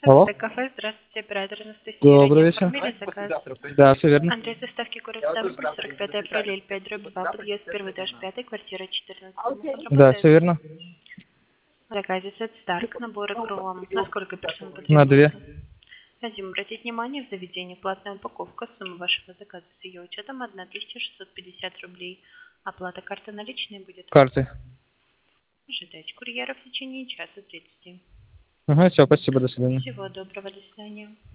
Алло. Кафе, здравствуйте, оператор Анастасия. Добрый Ранее вечер. оформили заказ. Да, все верно. Адрес доставки город Ставрополь, 45 параллель, 5/2, подъезд, первый этаж, 5, квартира 14. Да, Работает. все верно. В заказе сет Старк, наборы Кром. На сколько персон На потребуется? 2. Хотим обратить внимание, в заведении платная упаковка, сумма вашего заказа с ее учетом 1650 рублей. Оплата карты наличной будет. Карты. Ожидайте курьера в течение часа 30. Ага, все, спасибо, до свидания. Всего доброго, до свидания.